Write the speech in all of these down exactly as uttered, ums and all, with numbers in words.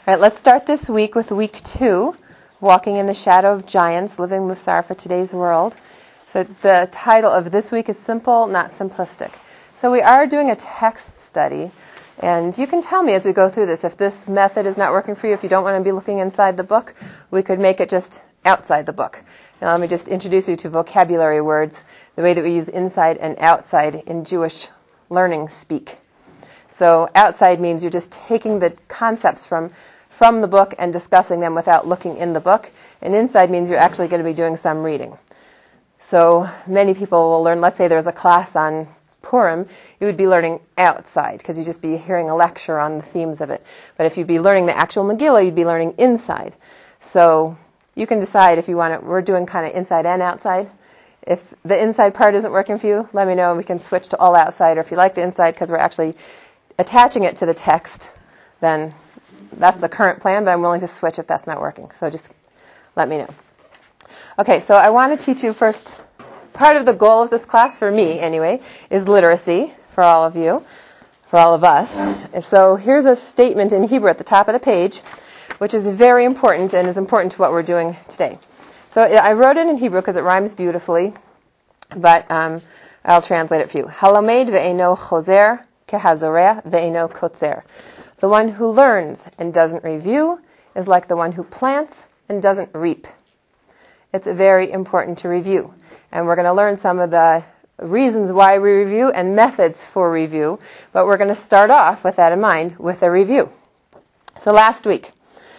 All right, let's start this week with week two, Walking in the Shadow of Giants, Living Musar for Today's World. So the title of this week is Simple, Not Simplistic. So we are doing a text study, and you can tell me as we go through this if this method is not working for you. If you don't want to be looking inside the book, we could make it just outside the book. Now let me just introduce you to vocabulary words, the way that we use inside and outside in Jewish learning speak. So outside means you're just taking the concepts from from the book and discussing them without looking in the book. And inside means you're actually going to be doing some reading. So many people will learn, let's say there's a class on Purim, you would be learning outside because you'd just be hearing a lecture on the themes of it. But if you'd be learning the actual Megillah, you'd be learning inside. So you can decide if you want it. We're doing kind of inside and outside. If the inside part isn't working for you, let me know and we can switch to all outside. Or if you like the inside because we're actually attaching it to the text, then that's the current plan, but I'm willing to switch if that's not working. So just let me know. Okay, so I want to teach you first, part of the goal of this class, for me anyway, is literacy for all of you, for all of us. And so here's a statement in Hebrew at the top of the page, which is very important and is important to what we're doing today. So I wrote it in Hebrew because it rhymes beautifully, but um, I'll translate it for you. Halamed ve'eno chozer kehazoreh ve'eno kotzer. The one who learns and doesn't review is like the one who plants and doesn't reap. It's very important to review. And we're going to learn some of the reasons why we review and methods for review. But we're going to start off with that in mind, with a review. So last week,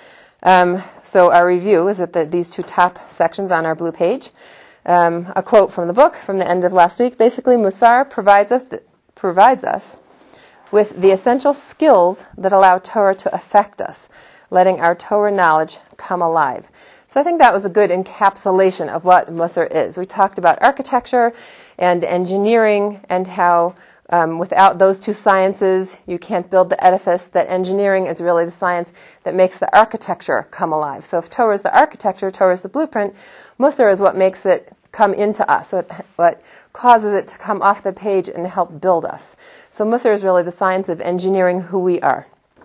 um, so our review is at the, these two top sections on our blue page. Um, a quote from the book from the end of last week. Basically, Musar provides us, provides us with the essential skills that allow Torah to affect us, letting our Torah knowledge come alive. So I think that was a good encapsulation of what Musar is. We talked about architecture and engineering and how um, without those two sciences, you can't build the edifice, that engineering is really the science that makes the architecture come alive. So if Torah is the architecture, Torah is the blueprint, Musar is what makes it come into us, what, what causes it to come off the page and help build us. So Musar is really the science of engineering who we are.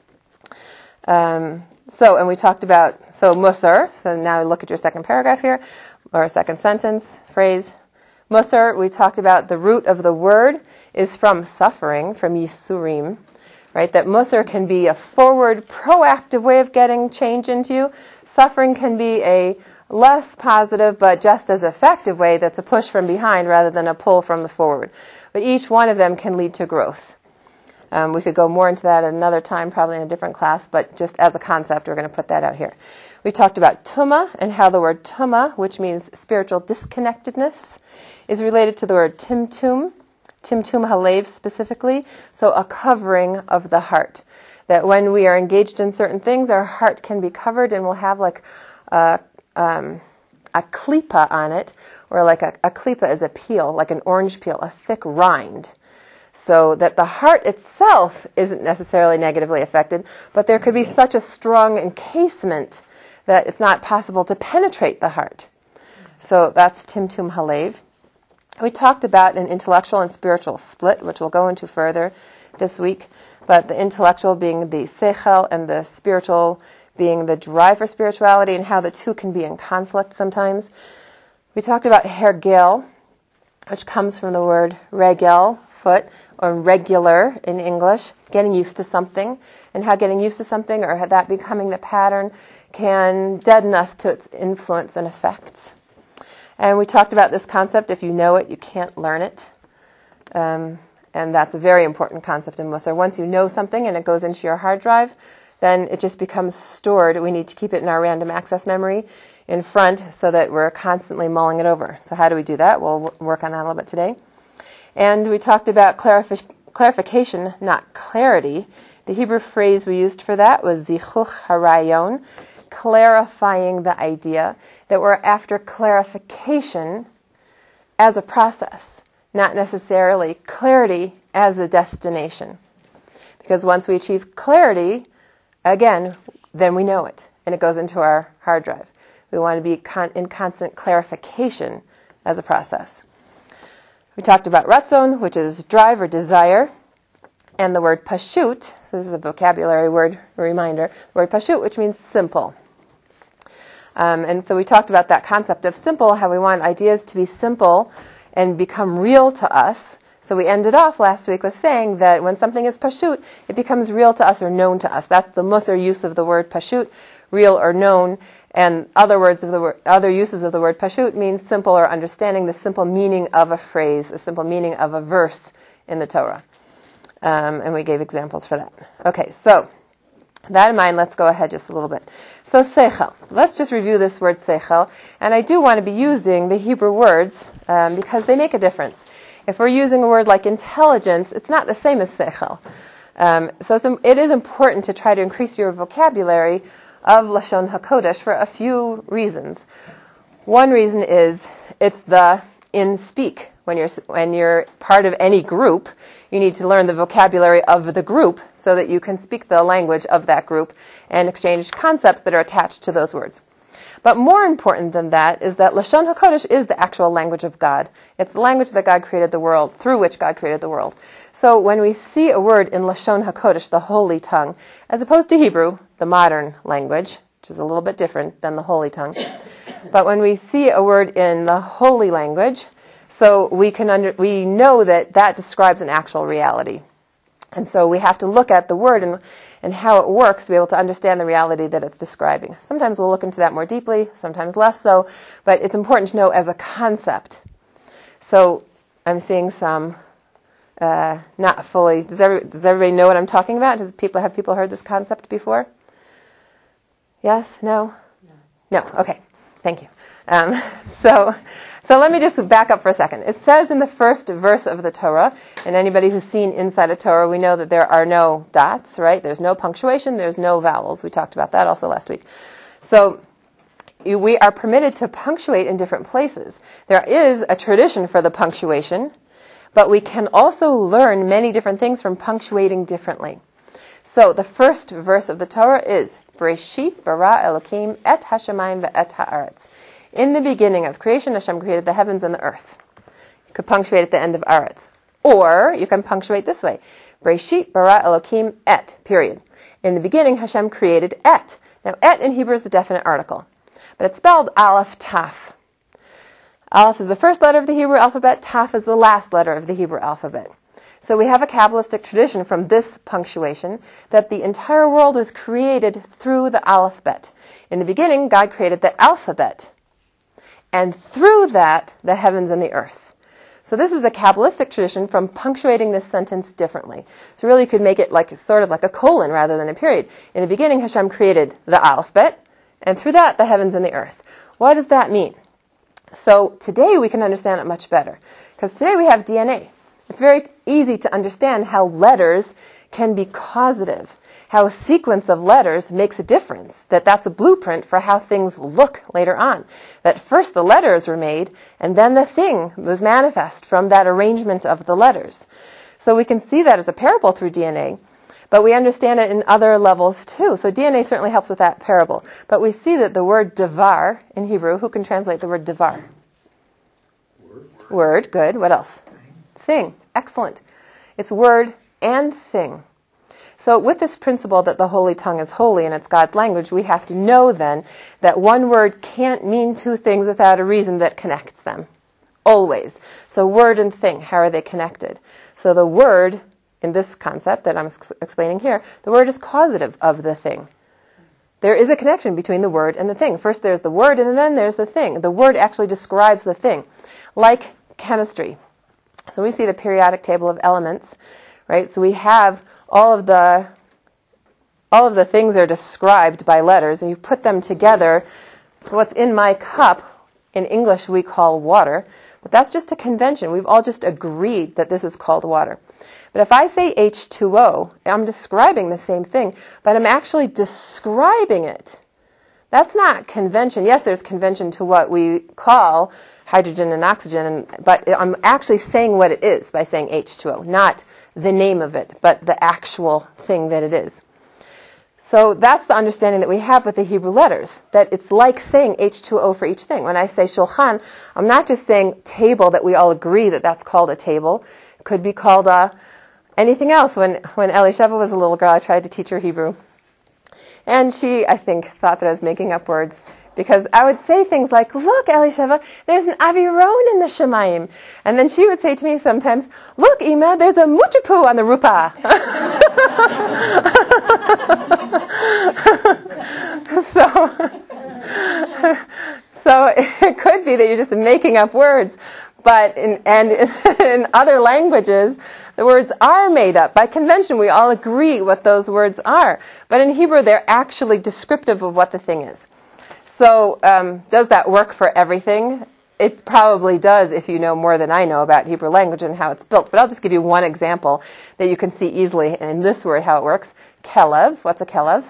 Um, so, and we talked about, so Musar, so now look at your second paragraph here, or second sentence, phrase. Musar, we talked about the root of the word is from suffering, from Yisurim, right? That Musar can be a forward, proactive way of getting change into you. Suffering can be a less positive, but just as effective way that's a push from behind rather than a pull from the forward. But each one of them can lead to growth. Um, we could go more into that at another time, probably in a different class, but just as a concept, we're going to put that out here. We talked about tuma and how the word tuma, which means spiritual disconnectedness, is related to the word timtum, timtum halev specifically, so a covering of the heart. That when we are engaged in certain things, our heart can be covered and we'll have like a Um, a klipa on it, or like a, a klipa is a peel, like an orange peel, a thick rind, so that the heart itself isn't necessarily negatively affected, but there could be such a strong encasement that it's not possible to penetrate the heart. So that's timtum halev. We talked about an intellectual and spiritual split, which we'll go into further this week, but the intellectual being the seichel and the spiritual being the drive for spirituality and how the two can be in conflict sometimes. We talked about hergel, which comes from the word regel, foot, or regular in English, getting used to something, and how getting used to something or that becoming the pattern can deaden us to its influence and effects. And we talked about this concept, if you know it, you can't learn it. Um, and that's a very important concept in Musar. Once you know something and it goes into your hard drive, then it just becomes stored. We need to keep it in our random access memory in front so that we're constantly mulling it over. So how do we do that? We'll w- work on that a little bit today. And we talked about clarifi- clarification, not clarity. The Hebrew phrase we used for that was zichuch harayon, clarifying the idea, that we're after clarification as a process, not necessarily clarity as a destination. Because once we achieve clarity, again, then we know it, and it goes into our hard drive. We want to be con- in constant clarification as a process. We talked about ratzon, which is drive or desire. and the word pashut, so this is a vocabulary word reminder, the word pashut, which means simple. Um, and so we talked about that concept of simple, how we want ideas to be simple and become real to us. So we ended off last week with saying that when something is pashut, it becomes real to us or known to us. That's the musar use of the word pashut, real or known. And other words of the word, other uses of the word pashut means simple or understanding, the simple meaning of a phrase, the simple meaning of a verse in the Torah. Um, and we gave examples for that. Okay, so that in mind, let's go ahead just a little bit. So seichel. Let's just review this word seichel. And I do want to be using the Hebrew words um, because they make a difference. If we're using a word like intelligence, it's not the same as seichel. Um, so it's, it is important to try to increase your vocabulary of Lashon HaKodesh for a few reasons. One reason is it's the in speak. When you're when you're part of any group, you need to learn the vocabulary of the group so that you can speak the language of that group and exchange concepts that are attached to those words. But more important than that is that Lashon HaKodesh is the actual language of God. It's the language that God created the world, through which God created the world. So when we see a word in Lashon HaKodesh, the holy tongue, as opposed to Hebrew, the modern language, which is a little bit different than the holy tongue, but when we see a word in the holy language, so we can under, we know that that describes an actual reality. And so we have to look at the word and, and how it works to be able to understand the reality that it's describing. Sometimes we'll look into that more deeply, sometimes less so, but it's important to know as a concept. So I'm seeing some uh, not fully. Does every, does everybody know what I'm talking about? Does people have people heard this concept before? Yes? No? No. No. Okay. Thank you. Um, so, so let me just back up for a second. It says in the first verse of the Torah, and anybody who's seen inside a Torah, we know that there are no dots, right? There's no punctuation, there's no vowels. We talked about that also last week. So, we are permitted to punctuate in different places. There is a tradition for the punctuation, but we can also learn many different things from punctuating differently. So, the first verse of the Torah is, Bereshit bara Elokim et hashamayim ve'et ha'aretz. In the beginning of creation, Hashem created the heavens and the earth. You could punctuate at the end of Aretz. Or you can punctuate this way. Bereshit bara Elokim et, period. In the beginning, Hashem created et. Now, et in Hebrew is the definite article. But it's spelled Aleph Taf. Aleph is the first letter of the Hebrew alphabet. Taf is the last letter of the Hebrew alphabet. So we have a Kabbalistic tradition from this punctuation that the entire world is created through the Aleph Bet. In the beginning, God created the alphabet. And through that, the heavens and the earth. So this is a Kabbalistic tradition from punctuating this sentence differently. So really you could make it like sort of like a colon rather than a period. In the beginning, Hashem created the alphabet, and through that, the heavens and the earth. What does that mean? So today we can understand it much better. Because today we have D N A. It's very easy to understand how letters can be causative. How a sequence of letters makes a difference, that that's a blueprint for how things look later on. That first the letters were made, and then the thing was manifest from that arrangement of the letters. So we can see that as a parable through D N A, but we understand it in other levels too. So D N A certainly helps with that parable. But we see that the word devar in Hebrew, who can translate the word devar? Word. Word, good. What else? Thing. Thing. Excellent. It's word and thing. So with this principle that the holy tongue is holy and it's God's language, we have to know then that one word can't mean two things without a reason that connects them. Always. So word and thing, how are they connected? So the word, in this concept that I'm explaining here, the word is causative of the thing. There is a connection between the word and the thing. First there's the word and then there's the thing. The word actually describes the thing. Like chemistry. So we see the periodic table of elements, right? So we have all of the all of the things are described by letters, and you put them together. What's in my cup, in English we call water, but that's just a convention. We've all just agreed that this is called water. But if I say H two O, I'm describing the same thing, but I'm actually describing it. That's not convention. Yes, there's convention to what we call hydrogen and oxygen, but I'm actually saying what it is by saying H two O, not the name of it, but the actual thing that it is. So that's the understanding that we have with the Hebrew letters, that it's like saying H two O for each thing. When I say shulchan, I'm not just saying table that we all agree that that's called a table. It could be called a anything else. When, when Elisheva was a little girl, I tried to teach her Hebrew. And she, I think, thought that I was making up words. Because I would say things like, look, Elisheva, there's an aviron in the Shemayim. And then she would say to me sometimes, look, Ima, there's a muchapu on the rupa. so, so it could be that you're just making up words. But in, and in other languages, the words are made up. By convention, we all agree what those words are. But in Hebrew, they're actually descriptive of what the thing is. So um, does that work for everything? It probably does if you know more than I know about Hebrew language and how it's built. But I'll just give you one example that you can see easily in this word how it works. Kelev. What's a kelev?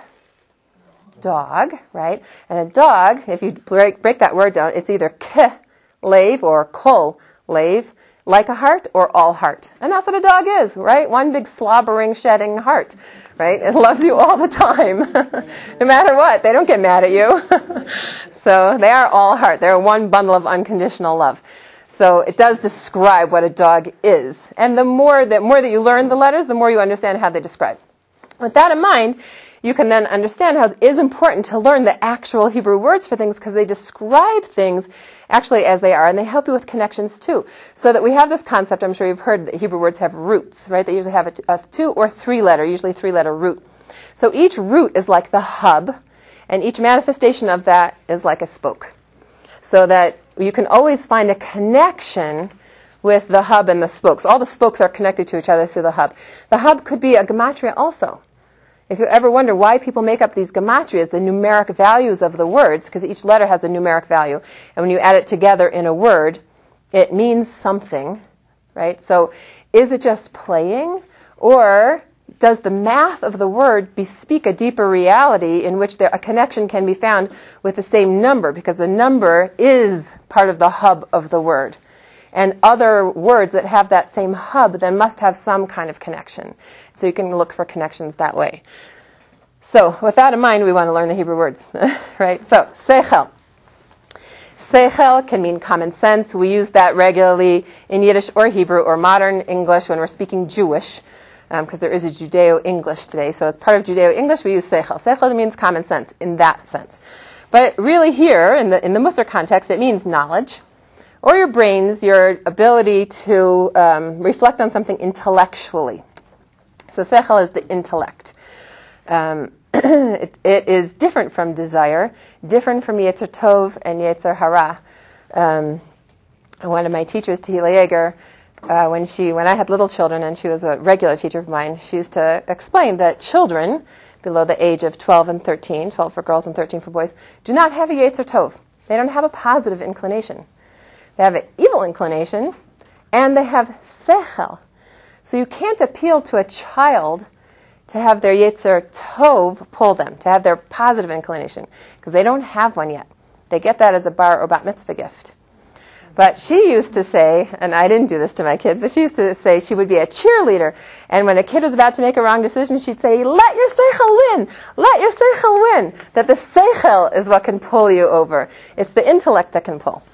Dog, right? And a dog, if you break, break that word down, it's either ke-lev or kol-lev, like a heart or all heart. And that's what a dog is, right? One big slobbering, shedding heart, right? It loves you all the time. No matter what. They don't get mad at you. So they are all heart. They're one bundle of unconditional love. So it does describe what a dog is. And the more that, more that you learn the letters, the more you understand how they describe. With that in mind, you can then understand how it is important to learn the actual Hebrew words for things because they describe things actually as they are, and they help you with connections too. So that we have this concept, I'm sure you've heard that Hebrew words have roots, right? They usually have a, t- a two or three letter, usually three letter root. So each root is like the hub, and each manifestation of that is like a spoke. So that you can always find a connection with the hub and the spokes. All the spokes are connected to each other through the hub. The hub could be a gematria also. If you ever wonder why people make up these gematrias, the numeric values of the words, because each letter has a numeric value, and when you add it together in a word, it means something, right? So is it just playing, or does the math of the word bespeak a deeper reality in which there, a connection can be found with the same number, because the number is part of the hub of the word. And other words that have that same hub then must have some kind of connection. So you can look for connections that way. So with that in mind, we want to learn the Hebrew words, right? So, seichel. Seichel can mean common sense. We use that regularly in Yiddish or Hebrew or modern English when we're speaking Jewish, because um, there is a Judeo-English today. So as part of Judeo-English, we use seichel. Seichel means common sense in that sense. But really here, in the in the Musar context, it means knowledge, or your brains, your ability to um, reflect on something intellectually. So seichel is the intellect. Um, it, it is different from desire, different from Yetzer Tov and Yetzer Hara. Um, one of my teachers, Tehila Yeager, uh, when she, when I had little children, and she was a regular teacher of mine, she used to explain that children below the age of twelve and thirteen, twelve for girls and thirteen for boys, do not have a Yetzer Tov. They don't have a positive inclination. They have an evil inclination, and they have seichel. So you can't appeal to a child to have their Yetzer Tov pull them, to have their positive inclination, because they don't have one yet. They get that as a bar or bat mitzvah gift. But she used to say, and I didn't do this to my kids, but she used to say she would be a cheerleader, and when a kid was about to make a wrong decision, she'd say, let your seichel win, let your seichel win, that the seichel is what can pull you over. It's the intellect that can pull.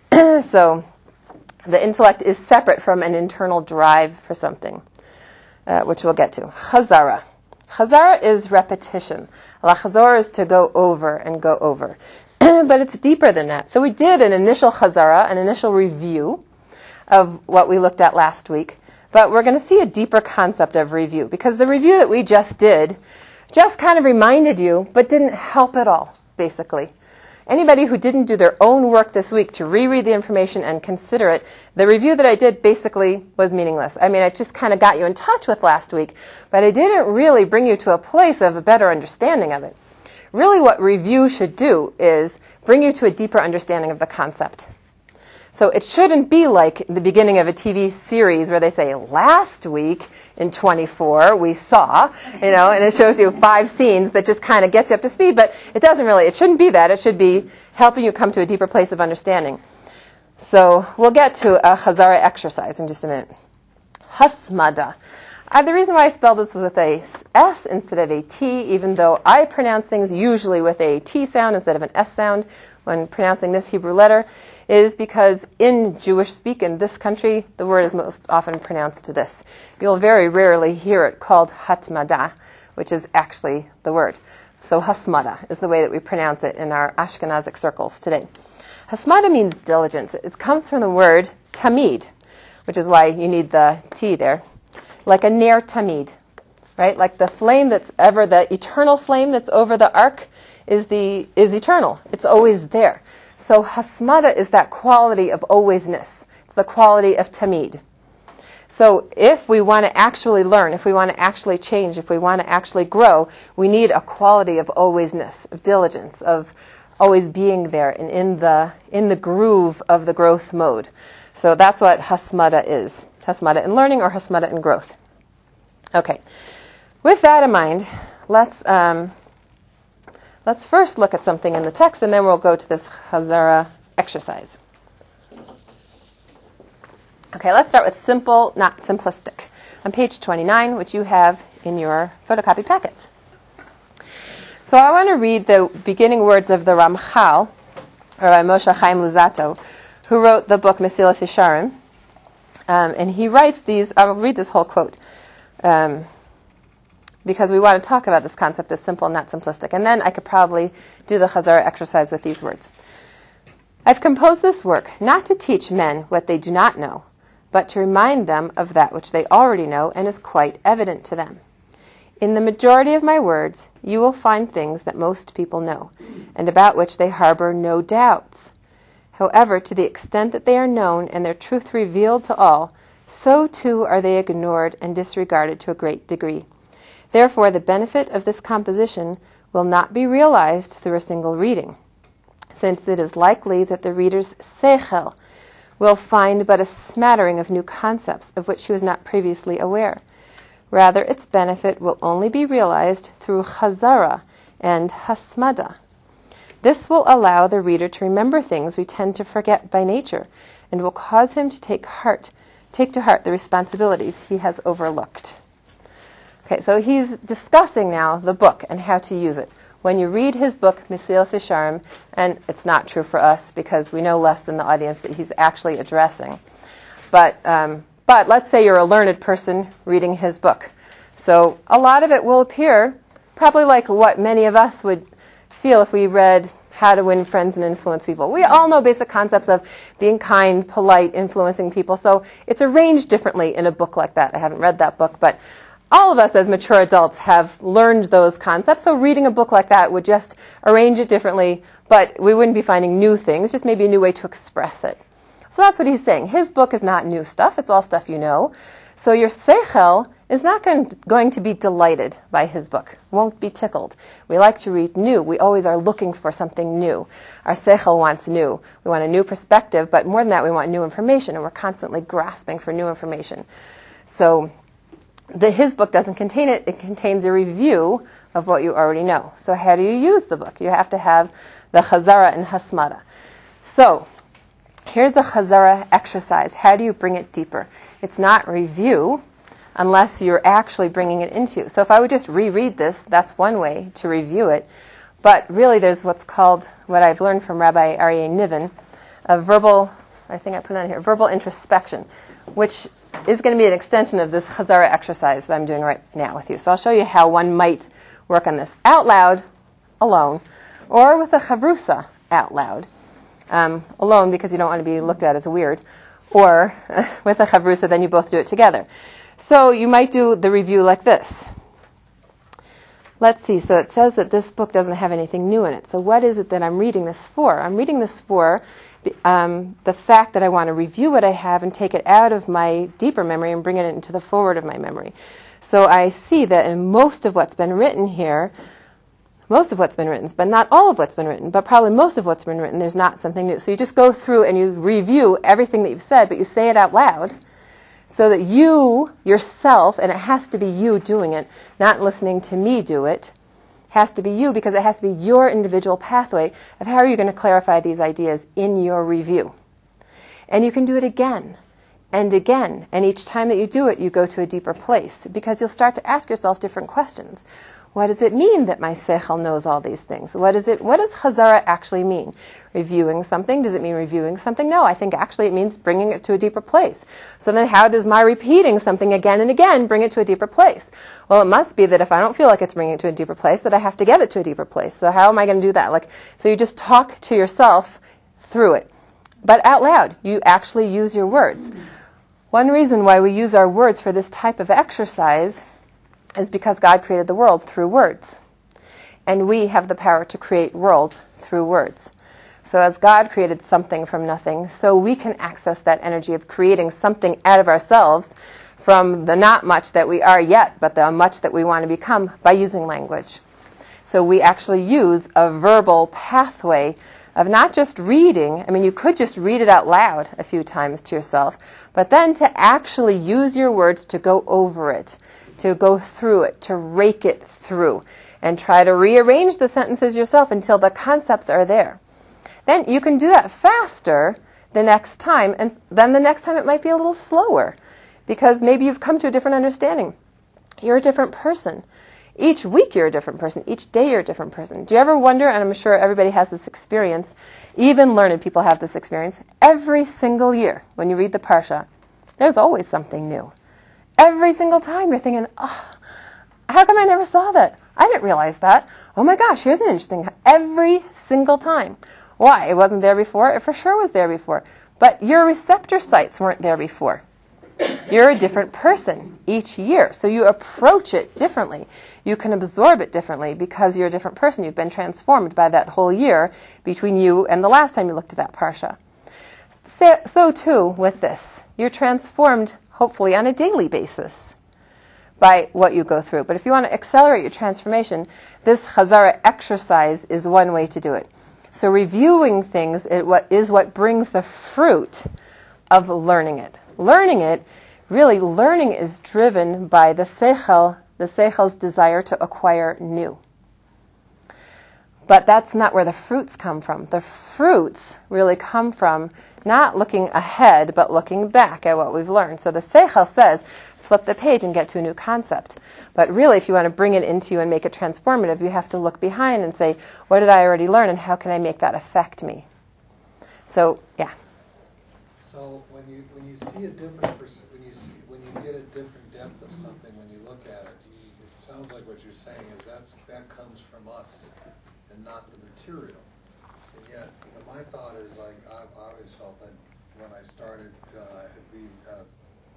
So the intellect is separate from an internal drive for something, uh, which we'll get to. Chazara. Chazara is repetition. Lachazor is to go over and go over. But it's deeper than that. So we did an initial chazara, an initial review of what we looked at last week. But we're going to see a deeper concept of review, because the review that we just did just kind of reminded you, but didn't help at all, basically. Anybody who didn't do their own work this week to reread the information and consider it, the review that I did basically was meaningless. I mean, I just kind of got you in touch with last week, but I didn't really bring you to a place of a better understanding of it. Really what review should do is bring you to a deeper understanding of the concept. So it shouldn't be like the beginning of a T V series where they say, last week in twenty-four we saw, you know, and it shows you five scenes that just kind of gets you up to speed, but it doesn't really, it shouldn't be that. It should be helping you come to a deeper place of understanding. So we'll get to a Chazara exercise in just a minute. Hasmada. Uh, the reason why I spelled this with a S instead of a T, even though I pronounce things usually with a T sound instead of an S sound when pronouncing this Hebrew letter, is because in Jewish speak in this country, the word is most often pronounced to this. You'll very rarely hear it called hatmada, which is actually the word. So hasmada is the way that we pronounce it in our Ashkenazic circles today. Hasmada means diligence. It comes from the word tamid, which is why you need the T there. Like a ner tamid, right? Like the flame that's ever, the eternal flame that's over the ark is the is eternal. It's always there. So hasmada is that quality of alwaysness. It's the quality of tamid. So if we want to actually learn, if we want to actually change, if we want to actually grow, we need a quality of alwaysness, of diligence, of always being there and in the in the groove of the growth mode. So that's what hasmada is. Hasmada in learning or hasmada in growth. Okay. With that in mind, let's um, let's first look at something in the text, and then we'll go to this Chazara exercise. Okay, let's start with simple, not simplistic. On page twenty-nine, which you have in your photocopy packets. So I want to read the beginning words of the Ramchal, or Moshe Chaim Luzzatto, who wrote the book Mesilas Yesharim. Um, and he writes these, I'll read this whole quote, um, because we want to talk about this concept of simple, not simplistic. And then I could probably do the Chazara exercise with these words. I've composed this work not to teach men what they do not know, but to remind them of that which they already know and is quite evident to them. In the majority of my words, you will find things that most people know, and about which they harbor no doubts. However, to the extent that they are known and their truth revealed to all, so too are they ignored and disregarded to a great degree. Therefore, the benefit of this composition will not be realized through a single reading, since it is likely that the reader's seichel will find but a smattering of new concepts of which he was not previously aware. Rather, its benefit will only be realized through chazara and hasmada. This will allow the reader to remember things we tend to forget by nature, and will cause him to take heart, take to heart the responsibilities he has overlooked. Okay, so he's discussing now the book and how to use it. When you read his book, Mesilas Yesharim, and it's not true for us because we know less than the audience that he's actually addressing, but um, but let's say you're a learned person reading his book. So a lot of it will appear probably like what many of us would feel if we read How to Win Friends and Influence People. We all know basic concepts of being kind, polite, influencing people. So it's arranged differently in a book like that. I haven't read that book, but all of us as mature adults have learned those concepts. So reading a book like that would just arrange it differently, but we wouldn't be finding new things, just maybe a new way to express it. So that's what he's saying. His book is not new stuff. It's all stuff you know. So your seichel is not going to, going to be delighted by his book, won't be tickled. We like to read new. We always are looking for something new. Our seichel wants new. We want a new perspective, but more than that, we want new information, and we're constantly grasping for new information. So the, his book doesn't contain it. It contains a review of what you already know. So how do you use the book? You have to have the chazara and hasmada. So here's a chazara exercise. How do you bring it deeper? It's not review unless you're actually bringing it into. So if I would just reread this, that's one way to review it. But really there's what's called, what I've learned from Rabbi Aryeh Niven, a verbal, I think I put it on here, verbal introspection, which is going to be an extension of this chazara exercise that I'm doing right now with you. So I'll show you how one might work on this out loud, alone, or with a chavrusa out loud. Um, alone because you don't want to be looked at as weird, or with a chavrusa, then you both do it together. So you might do the review like this. Let's see, so it says that this book doesn't have anything new in it. So what is it that I'm reading this for? I'm reading this for um, the fact that I want to review what I have and take it out of my deeper memory and bring it into the forward of my memory. So I see that in most of what's been written here, most of what's been written, but not all of what's been written, but probably most of what's been written, there's not something new. So you just go through and you review everything that you've said, but you say it out loud so that you, yourself, and it has to be you doing it, not listening to me do it, has to be you because it has to be your individual pathway of how are you going to clarify these ideas in your review. And you can do it again and again. And each time that you do it, you go to a deeper place, because you'll start to ask yourself different questions. What does it mean that my seichel knows all these things? What is it? What does chazara actually mean? Reviewing something? Does it mean reviewing something? No, I think actually it means bringing it to a deeper place. So then how does my repeating something again and again bring it to a deeper place? Well, it must be that if I don't feel like it's bringing it to a deeper place, that I have to get it to a deeper place. So how am I going to do that? Like, so you just talk to yourself through it. But out loud, you actually use your words. One reason why we use our words for this type of exercise is because God created the world through words. And we have the power to create worlds through words. So as God created something from nothing, so we can access that energy of creating something out of ourselves from the not much that we are yet, but the much that we want to become by using language. So we actually use a verbal pathway of not just reading. I mean, you could just read it out loud a few times to yourself, but then to actually use your words to go over it, to go through it, to rake it through, and try to rearrange the sentences yourself until the concepts are there. Then you can do that faster the next time, and then the next time it might be a little slower, because maybe you've come to a different understanding. You're a different person. Each week you're a different person. Each day you're a different person. Do you ever wonder, and I'm sure everybody has this experience, even learned people have this experience, every single year when you read the Parsha, there's always something new. Every single time you're thinking, oh, how come I never saw that? I didn't realize that. Oh my gosh, here's an interesting. Every single time. Why? It wasn't there before? It for sure was there before. But your receptor sites weren't there before. You're a different person each year. So you approach it differently. You can absorb it differently because you're a different person. You've been transformed by that whole year between you and the last time you looked at that Parsha. So, so too with this. You're transformed hopefully on a daily basis by what you go through. But if you want to accelerate your transformation, this chazara exercise is one way to do it. So reviewing things is what, is what brings the fruit of learning it. Learning it, really learning is driven by the seichel, the seichel's desire to acquire new. But that's not where the fruits come from. The fruits really come from not looking ahead, but looking back at what we've learned. So the seichel says, flip the page and get to a new concept. But really, if you want to bring it into you and make it transformative, you have to look behind and say, what did I already learn, and how can I make that affect me? So, yeah. So when you when you see a different pers- when you see, when you get a different depth of something, when you look at it, you, it sounds like what you're saying is that's that comes from us and not the material. And yet, you know, my thought is like I've always felt that when I started uh, reading, uh,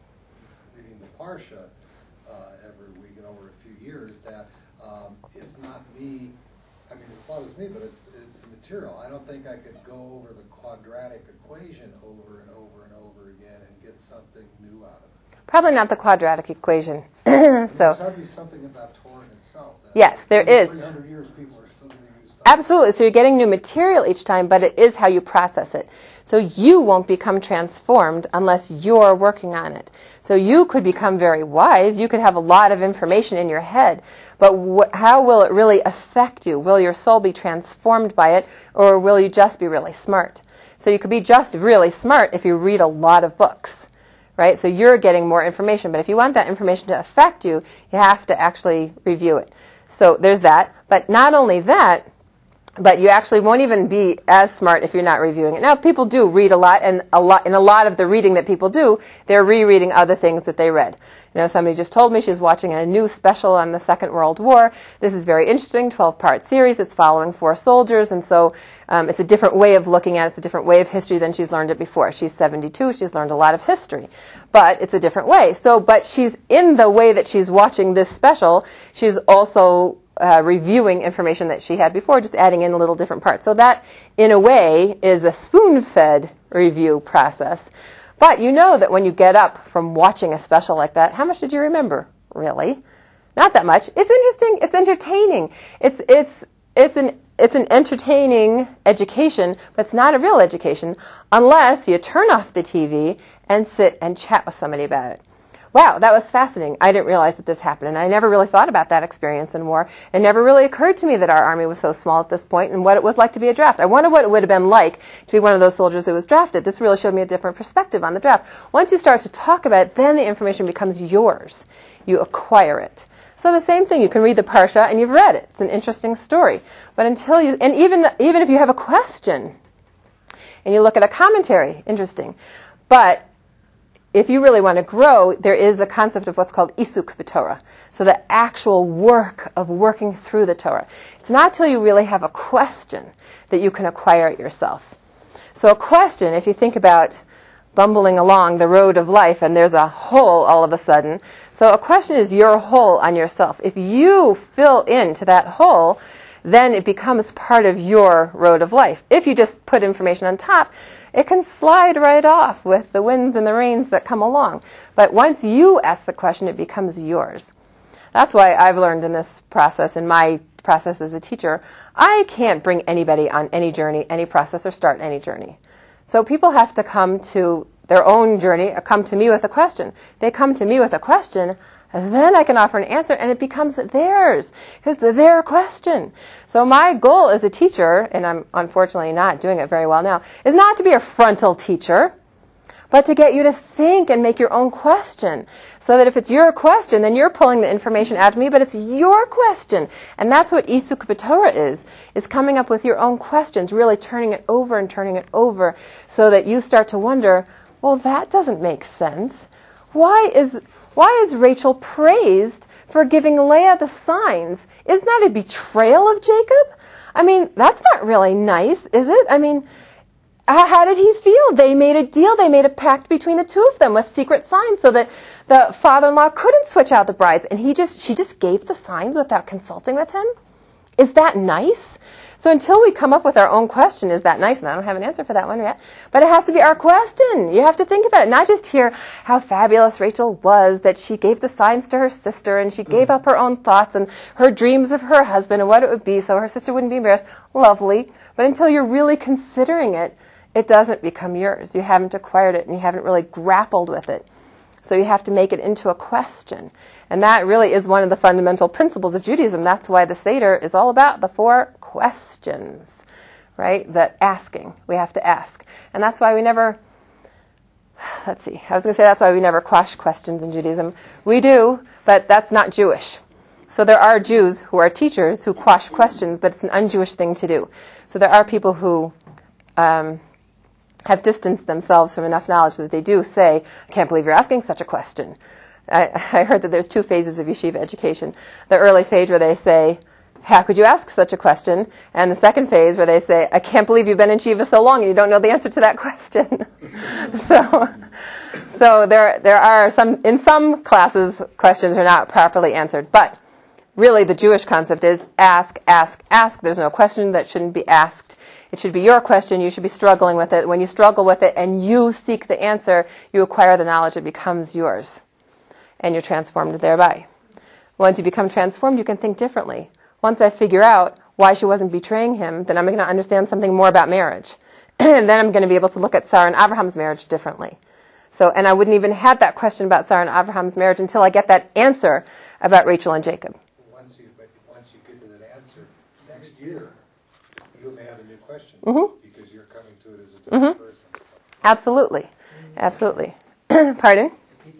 reading the Parsha uh, every week and over a few years, that um, it's not me. I mean, as well as me, but it's it's the material. I don't think I could go over the quadratic equation over and over and over again and get something new out of it. Probably not the quadratic equation. so there's got to be something about Torah itself. Yes, there is. three hundred years, people are still going to use stuff. Absolutely. So you're getting new material each time, but it is how you process it. So you won't become transformed unless you're working on it. So you could become very wise. You could have a lot of information in your head. But wh- how will it really affect you? Will your soul be transformed by it, or will you just be really smart? So you could be just really smart if you read a lot of books, right? So you're getting more information. But if you want that information to affect you, you have to actually review it. So there's that. But not only that, but you actually won't even be as smart if you're not reviewing it. Now, people do read a lot, and a lot, in a lot of the reading that people do, they're rereading other things that they read. You know, somebody just told me she's watching a new special on the Second World War. This is very interesting, twelve-part series. It's following four soldiers, and so um, it's a different way of looking at it. It's a different way of history than she's learned it before. She's seventy-two. She's learned a lot of history, but it's a different way. So, but she's in the way that she's watching this special, she's also Uh, reviewing information that she had before, just adding in a little different parts. So that, in a way, is a spoon-fed review process. But you know that when you get up from watching a special like that, how much did you remember? Really? Not that much. It's interesting. It's entertaining. It's it's it's an it's an entertaining education, but it's not a real education unless you turn off the T V and sit and chat with somebody about it. wow, that was fascinating. I didn't realize that this happened, and I never really thought about that experience in war. It never really occurred to me that our army was so small at this point and what it was like to be a draft. I wonder what it would have been like to be one of those soldiers who was drafted. This really showed me a different perspective on the draft. Once you start to talk about it, then the information becomes yours. You acquire it. So the same thing, you can read the Parsha and you've read it. It's an interesting story. But until you, and even even if you have a question and you look at a commentary, interesting. But if you really want to grow, there is a concept of what's called isuk b'Torah. So the actual work of working through the Torah. It's not till you really have a question that you can acquire it yourself. So a question, if you think about bumbling along the road of life and there's a hole all of a sudden. So a question is your hole on yourself. If you fill into that hole, then it becomes part of your road of life. If you just put information on top, it can slide right off with the winds and the rains that come along. But once you ask the question, it becomes yours. That's why I've learned in this process, in my process as a teacher, I can't bring anybody on any journey, any process, or start any journey. So people have to come to their own journey, or come to me with a question. They come to me with a question, and then I can offer an answer, and it becomes theirs, because it's their question. So my goal as a teacher, and I'm unfortunately not doing it very well now, is not to be a frontal teacher, but to get you to think and make your own question. So that if it's your question, then you're pulling the information out of me, but it's your question. And that's what isuk b'Torah is, is coming up with your own questions, really turning it over and turning it over, so that you start to wonder, well, that doesn't make sense. Why is why is Rachel praised for giving Leah the signs? Isn't that a betrayal of Jacob? I mean, that's not really nice, is it? I mean, how did he feel? They made a deal. They made a pact between the two of them with secret signs so that the father-in-law couldn't switch out the brides. And he just, she just gave the signs without consulting with him? Is that nice? So until we come up with our own question, is that nice? And I don't have an answer for that one yet. But it has to be our question. You have to think about it. Not just hear how fabulous Rachel was, that she gave the signs to her sister and she gave up her own thoughts and her dreams of her husband and what it would be so her sister wouldn't be embarrassed. Lovely. But until you're really considering it, it doesn't become yours. You haven't acquired it and you haven't really grappled with it. So you have to make it into a question. And that really is one of the fundamental principles of Judaism. That's why the Seder is all about the four questions, right? The asking. We have to ask. And that's why we never, let's see, I was going to say that's why we never quash questions in Judaism. We do, but that's not Jewish. So there are Jews who are teachers who quash questions, but it's an un-Jewish thing to do. So there are people who um, have distanced themselves from enough knowledge that they do say, I can't believe you're asking such a question. I, I heard that there's two phases of yeshiva education. The early phase where they say, how could you ask such a question? And the second phase where they say, I can't believe you've been in yeshiva so long and you don't know the answer to that question. so so there there are some, in some classes, questions are not properly answered. But really the Jewish concept is ask, ask, ask. There's no question that shouldn't be asked. It should be your question. You should be struggling with it. When you struggle with it and you seek the answer, you acquire the knowledge. It becomes yours. And you're transformed thereby. Once you become transformed, you can think differently. Once I figure out why she wasn't betraying him, then I'm going to understand something more about marriage. And then I'm going to be able to look at Sarah and Abraham's marriage differently. So, and I wouldn't even have that question about Sarah and Abraham's marriage until I get that answer about Rachel and Jacob. Once you, once you get to that answer, next year, you may have a new question, mm-hmm. because you're coming to it as a different mm-hmm. person. Absolutely. Absolutely. Pardon?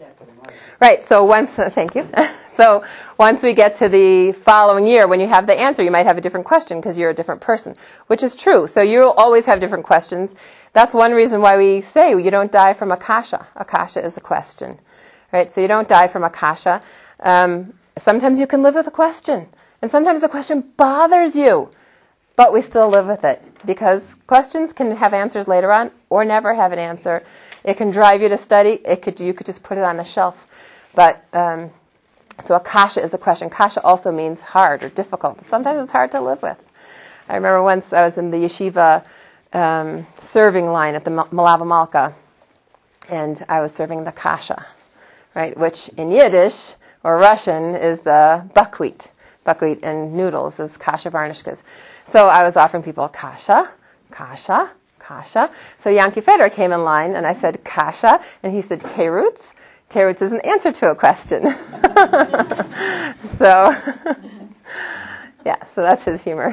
Right, so once, uh, thank you. So once we get to the following year, when you have the answer, you might have a different question because you're a different person, which is true. So you'll always have different questions. That's one reason why we say you don't die from a kasha. A kasha is a question, right? So you don't die from a kasha. Um, sometimes you can live with a question, and sometimes the question bothers you, but we still live with it because questions can have answers later on or never have an answer. It can drive you to study. It could you could just put it on a shelf. But um, so a kasha is a question. Kasha also means hard or difficult. Sometimes it's hard to live with. I remember once I was in the yeshiva um, serving line at the Malava Malka, and I was serving the kasha, right? Which in Yiddish or Russian is the buckwheat. Buckwheat and noodles is kasha varnishkas. So I was offering people kasha, kasha, kasha. So Yankee Feder came in line, and I said kasha, and he said teirutz. Teretz is an answer to a question. So, yeah, so that's his humor.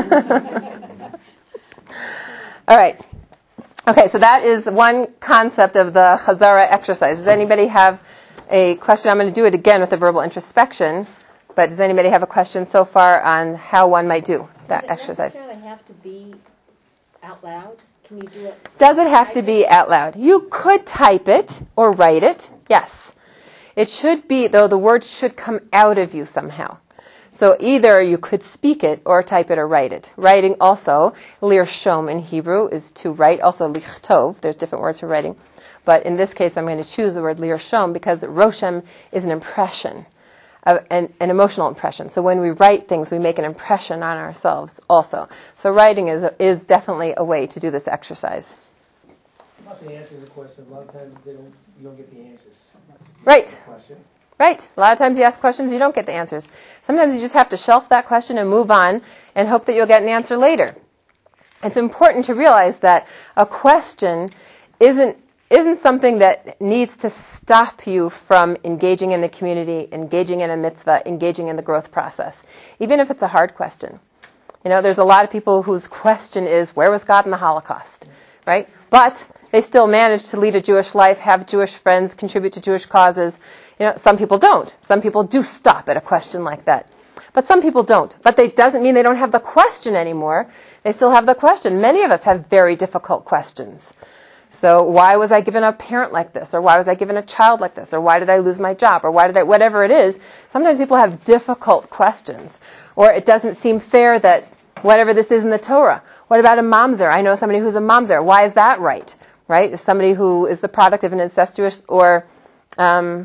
All right. Okay, so that is one concept of the Chazara exercise. Does anybody have a question? I'm going to do it again with the verbal introspection, but does anybody have a question so far on how one might do that exercise? Does it necessarily have to be out loud? Can you do it? Does it have to be out loud? You could type it or write it, yes. It should be, though the words should come out of you somehow. So either you could speak it or type it or write it. Writing also, lirshom in Hebrew is to write, also lichtov, there's different words for writing. But in this case I'm going to choose the word lirshom because roshem is an impression, uh, an, an emotional impression. So when we write things, we make an impression on ourselves also. So writing is, is definitely a way to do this exercise. About the answer to the question, a lot of times they don't, you don't get the answers. Right. Questions. Right. A lot of times you ask questions, you don't get the answers. Sometimes you just have to shelf that question and move on and hope that you'll get an answer later. It's important to realize that a question isn't isn't something that needs to stop you from engaging in the community, engaging in a mitzvah, engaging in the growth process, even if it's a hard question. You know, there's a lot of people whose question is, where was God in the Holocaust? Right? But they still manage to lead a Jewish life, have Jewish friends, contribute to Jewish causes. You know, some people don't. Some people do stop at a question like that. But some people don't. But that doesn't mean they don't have the question anymore. They still have the question. Many of us have very difficult questions. So why was I given a parent like this? Or why was I given a child like this? Or why did I lose my job? Or why did I, whatever it is. Sometimes people have difficult questions. Or it doesn't seem fair that whatever this is in the Torah. What about a mamzer? I know somebody who's a mamzer. Why is that right? Right? Is somebody who is the product of an incestuous or um,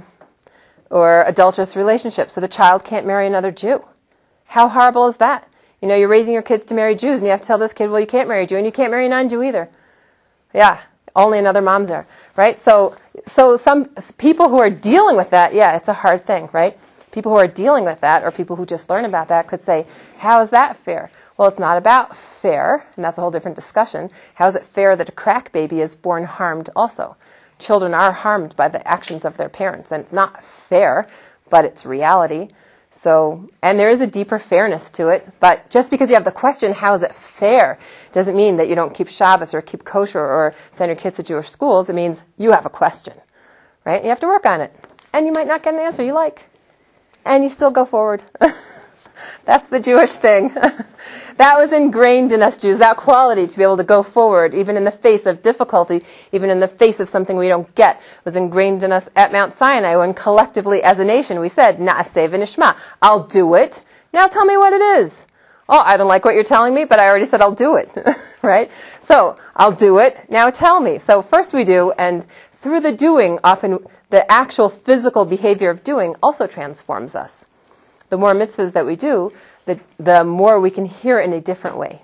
or adulterous relationship. So the child can't marry another Jew. How horrible is that? You know, you're raising your kids to marry Jews, and you have to tell this kid, well, you can't marry a Jew, and you can't marry a non-Jew either. Yeah, only another mamzer, right? So, so some people who are dealing with that, yeah, it's a hard thing, right? People who are dealing with that, or people who just learn about that, could say, how is that fair? Well, it's not about fair, and that's a whole different discussion. How is it fair that a crack baby is born harmed also? Children are harmed by the actions of their parents, and it's not fair, but it's reality. So, and there is a deeper fairness to it, but just because you have the question, how is it fair, doesn't mean that you don't keep Shabbos or keep kosher or send your kids to Jewish schools. It means you have a question, right? You have to work on it. And you might not get an answer you like. And you still go forward. That's the Jewish thing. That was ingrained in us Jews, that quality to be able to go forward, even in the face of difficulty, even in the face of something we don't get, was ingrained in us at Mount Sinai when collectively as a nation we said, Na'aseh v'nishma, I'll do it. Now tell me what it is. Oh, I don't like what you're telling me, but I already said I'll do it. Right? So, I'll do it. Now tell me. So first we do, and through the doing, often the actual physical behavior of doing also transforms us. The more mitzvahs that we do, the, the more we can hear in a different way.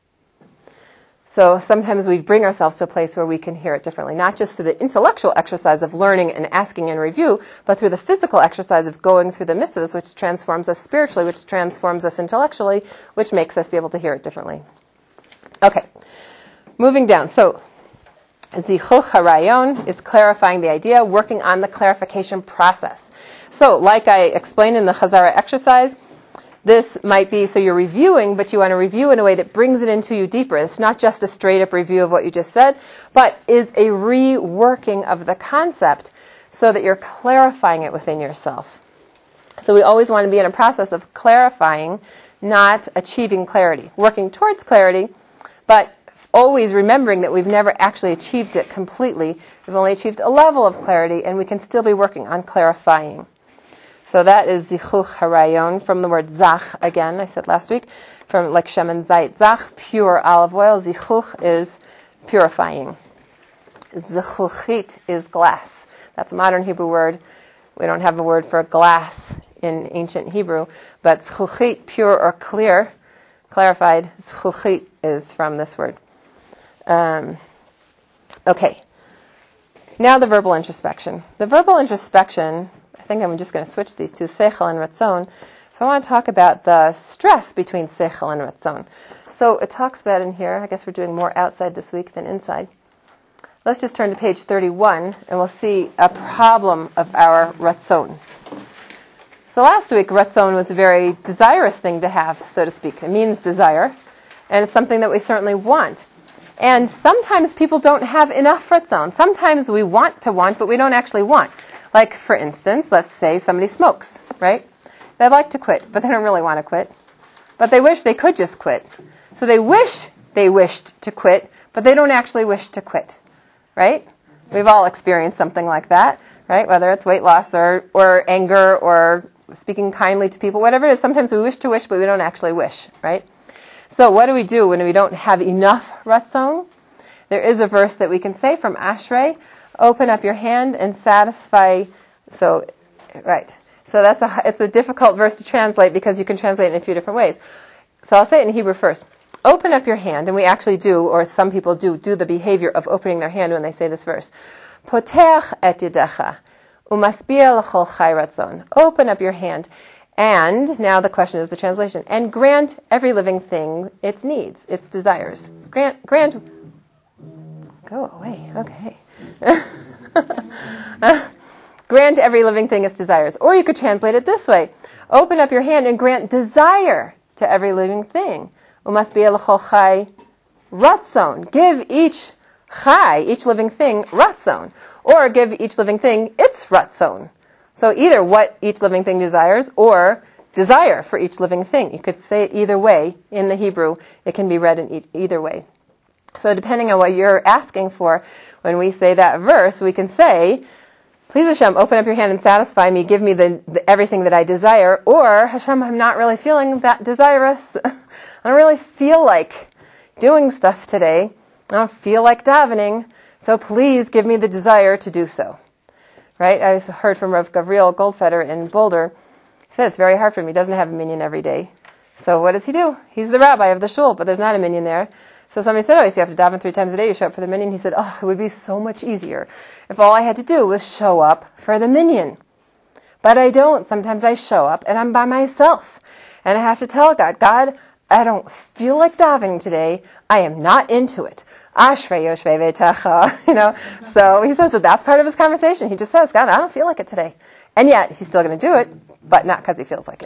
So sometimes we bring ourselves to a place where we can hear it differently, not just through the intellectual exercise of learning and asking and review, but through the physical exercise of going through the mitzvahs, which transforms us spiritually, which transforms us intellectually, which makes us be able to hear it differently. Okay, moving down. So Zichuch HaRayon is clarifying the idea, working on the clarification process. So, like I explained in the Chazara exercise, this might be, so you're reviewing, but you want to review in a way that brings it into you deeper. It's not just a straight-up review of what you just said, but is a reworking of the concept so that you're clarifying it within yourself. So we always want to be in a process of clarifying, not achieving clarity. Working towards clarity, but always remembering that we've never actually achieved it completely. We've only achieved a level of clarity, and we can still be working on clarifying. So that is Zichuch HaRayon, from the word Zach, again, I said last week, from like Shemen Zayit. Zach, pure olive oil. Zichuch is purifying. Zichuchit is glass. That's a modern Hebrew word. We don't have a word for glass in ancient Hebrew, but Zichuchit, pure or clear, clarified. Zichuchit is from this word. Um, okay. Now the verbal introspection. The verbal introspection, I think I'm just going to switch these two, Seichel and Ratzon. So I want to talk about the stress between Seichel and Ratzon. So it talks about in here, I guess we're doing more outside this week than inside. Let's just turn to page thirty-one, and we'll see a problem of our ratzon. So last week, ratzon was a very desirous thing to have, so to speak. It means desire, and it's something that we certainly want. And sometimes people don't have enough ratzon. Sometimes we want to want, but we don't actually want. Like, for instance, let's say somebody smokes, right? They'd like to quit, but they don't really want to quit. But they wish they could just quit. So they wish they wished to quit, but they don't actually wish to quit, right? We've all experienced something like that, right? Whether it's weight loss or, or anger or speaking kindly to people, whatever it is, sometimes we wish to wish, but we don't actually wish, right? So what do we do when we don't have enough ratzon? There is a verse that we can say from Ashrei, open up your hand and satisfy, so, right. So that's a, it's a difficult verse to translate because you can translate it in a few different ways. So I'll say it in Hebrew first. Open up your hand, and we actually do, or some people do, do the behavior of opening their hand when they say this verse. Poteach et yedecha, umasbia l'chol chai ratzon. Open up your hand, and, now the question is the translation, and grant every living thing its needs, its desires. Grant, grant, go away, okay. Grant every living thing its desires. Or you could translate it this way. Open up your hand and grant desire to every living thing. Umasbia l'chol chai ratzon. Give each chai, each living thing, ratzon. Or give each living thing its ratzon. So either what each living thing desires or desire for each living thing. You could say it either way in the Hebrew. It can be read in e- either way. So depending on what you're asking for, when we say that verse, we can say, please Hashem, open up your hand and satisfy me, give me the, the everything that I desire, or Hashem, I'm not really feeling that desirous. I don't really feel like doing stuff today. I don't feel like davening, so please give me the desire to do so. Right? I heard from Rav Gavriel Goldfeder in Boulder. He said it's very hard for him. He doesn't have a minyan every day. So what does he do? He's the rabbi of the shul, but there's not a minyan there. So somebody said, oh, so you have to daven three times a day, you show up for the minyan. He said, oh, it would be so much easier if all I had to do was show up for the minyan. But I don't. Sometimes I show up and I'm by myself. And I have to tell God, God, I don't feel like davening today. I am not into it. Ashrei yoshvei ve'techa, you know. So he says, but that's part of his conversation. He just says, God, I don't feel like it today. And yet, he's still going to do it, but not because he feels like it.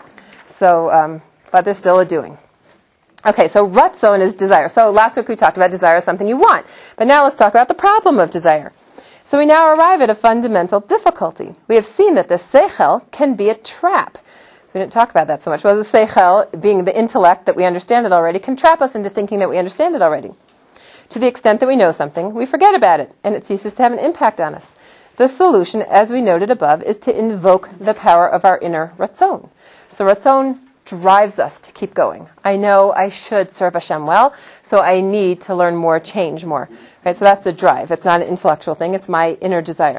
So, um, but there's still a doing. Okay, so ratzon is desire. So last week we talked about desire as something you want. But now let's talk about the problem of desire. So we now arrive at a fundamental difficulty. We have seen that the seichel can be a trap. We didn't talk about that so much. Well, the seichel, being the intellect that we understand it already, can trap us into thinking that we understand it already. To the extent that we know something, we forget about it, and it ceases to have an impact on us. The solution, as we noted above, is to invoke the power of our inner ratzon. So ratzon drives us to keep going. I know I should serve Hashem well, so I need to learn more, change more. Right? So that's the drive. It's not an intellectual thing. It's my inner desire.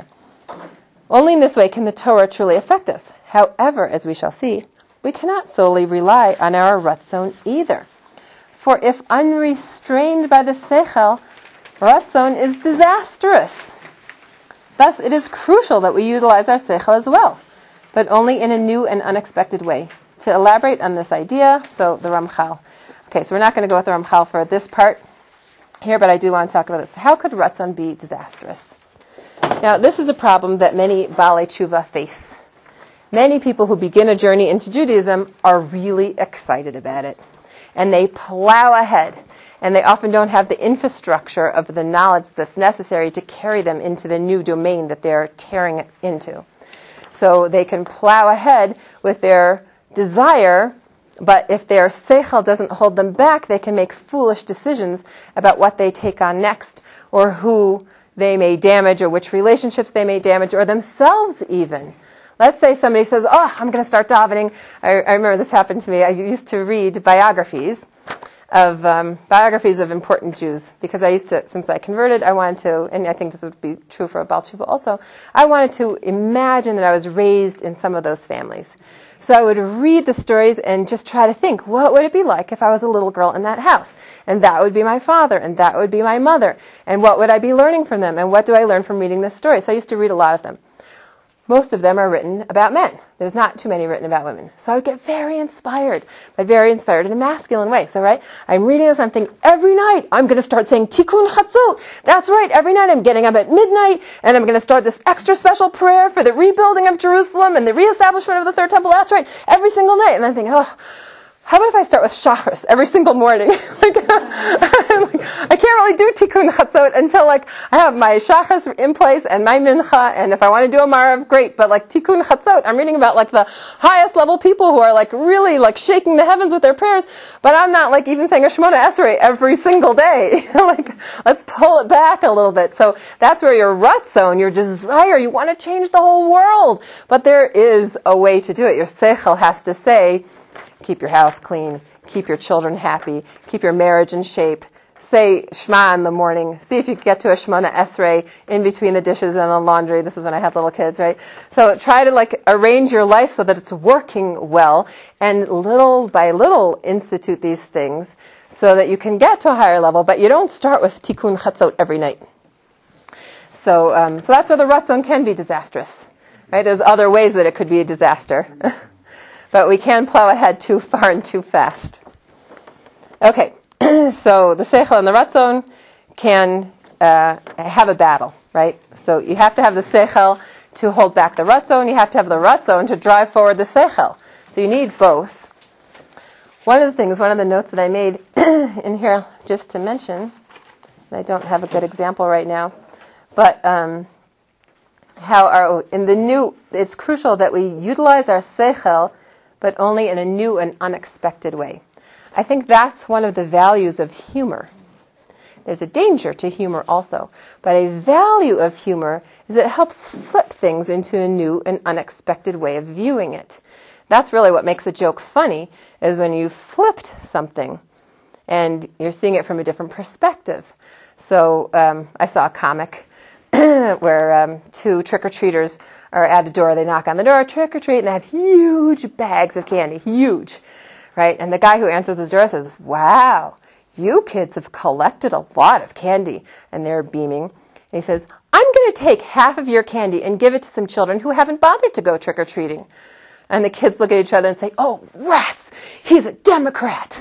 Only in this way can the Torah truly affect us. However, as we shall see, we cannot solely rely on our ratzon either. For if unrestrained by the seichel, ratzon is disastrous. Thus, it is crucial that we utilize our seichel as well, but only in a new and unexpected way. To elaborate on this idea, so the Ramchal. Okay, so we're not going to go with the Ramchal for this part here, but I do want to talk about this. How could ratzon be disastrous? Now, this is a problem that many Baalei Tshuva face. Many people who begin a journey into Judaism are really excited about it. And they plow ahead. And they often don't have the infrastructure of the knowledge that's necessary to carry them into the new domain that they're tearing it into. So they can plow ahead with their desire, but if their seichel doesn't hold them back, they can make foolish decisions about what they take on next, or who they may damage, or which relationships they may damage, or themselves even. Let's say somebody says, oh, I'm going to start davening. I, I remember this happened to me. I used to read biographies of um, biographies of important Jews, because I used to, since I converted, I wanted to, and I think this would be true for a Baal Tshuva also, I wanted to imagine that I was raised in some of those families. So I would read the stories and just try to think, what would it be like if I was a little girl in that house? And that would be my father, and that would be my mother. And what would I be learning from them? And what do I learn from reading this story? So I used to read a lot of them. most of them are written about men. There's not too many written about women. So I would get very inspired, but very inspired in a masculine way. So, right, I'm reading this, I'm thinking, every night I'm going to start saying Tikkun Chatzot. That's right, every night I'm getting up at midnight, and I'm going to start this extra special prayer for the rebuilding of Jerusalem and the reestablishment of the Third Temple. That's right, every single night. And I'm thinking, oh, how about if I start with Shacharis every single morning? like, I'm like, I can't really do Tikkun Chatzot until like I have my Shacharis in place and my Mincha, and if I want to do a Marav, great. But like Tikkun Chatzot, I'm reading about like the highest level people who are like really like shaking the heavens with their prayers, but I'm not like even saying a Shemona Esrei every single day. like, let's pull it back a little bit. So that's where your Ratzon, your desire, you want to change the whole world. But there is a way to do it. Your Seichel has to say, keep your house clean, keep your children happy, keep your marriage in shape, say Shema in the morning, see if you can get to a Shemona Esrei in between the dishes and the laundry. This is when I had little kids, right? So try to like arrange your life so that it's working well, and little by little institute these things so that you can get to a higher level, but you don't start with Tikkun Chatzot every night. So, um, so that's where the Ratzon can be disastrous, right? There's other ways that it could be a disaster. But we can plow ahead too far and too fast. Okay, so the Seichel and the Ratzon can uh, have a battle, right? So you have to have the Seichel to hold back the Ratzon. You have to have the Ratzon to drive forward the Seichel. So you need both. One of the things, one of the notes that I made in here just to mention, I don't have a good example right now, but um, how our, in the new, it's crucial that we utilize our Seichel but only in a new and unexpected way. I think that's one of the values of humor. There's a danger to humor also, but a value of humor is it helps flip things into a new and unexpected way of viewing it. That's really what makes a joke funny, is when you flipped something and you're seeing it from a different perspective. So um, I saw a comic where um, two trick-or-treaters are at a door, they knock on the door, trick or treat, and they have huge bags of candy, huge, right? And the guy who answers the door says, wow, you kids have collected a lot of candy. And they're beaming. And he says, I'm going to take half of your candy and give it to some children who haven't bothered to go trick-or-treating. And the kids look at each other and say, oh, rats, he's a Democrat.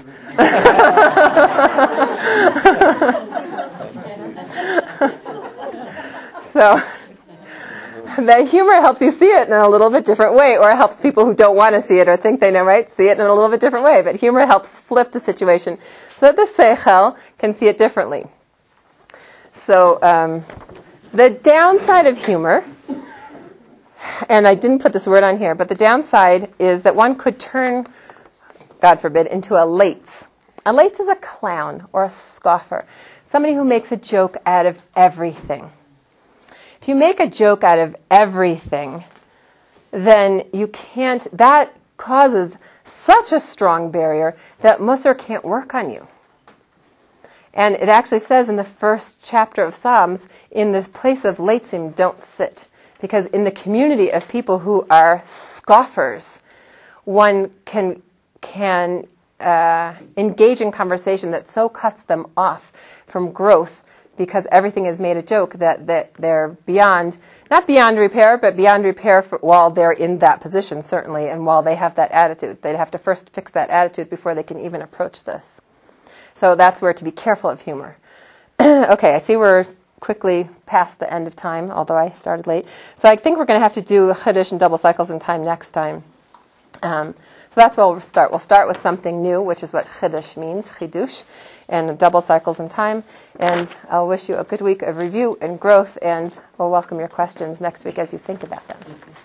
So that humor helps you see it in a little bit different way, or it helps people who don't want to see it or think they know, right, see it in a little bit different way. But humor helps flip the situation so that the Seichel can see it differently. So um, the downside of humor, and I didn't put this word on here, but the downside is that one could turn, God forbid, into a lates. A lates is a clown or a scoffer, somebody who makes a joke out of everything. If you make a joke out of everything, then you can't, that causes such a strong barrier that Musar can't work on you. And it actually says in the first chapter of Psalms, in this place of Leitzim, don't sit. Because in the community of people who are scoffers, one can can uh, engage in conversation that so cuts them off from growth, because everything is made a joke, that, that they're beyond, not beyond repair, but beyond repair for, while they're in that position, certainly, and while they have that attitude. They'd have to first fix that attitude before they can even approach this. So that's where to be careful of humor. Okay, I see we're quickly past the end of time, although I started late. So I think we're going to have to do Chiddush and double cycles in time next time. Um, so that's where we'll start. We'll start with something new, which is what Chiddush means, Chidush, and double cycles in time. And I'll wish you a good week of review and growth, and we'll welcome your questions next week as you think about them.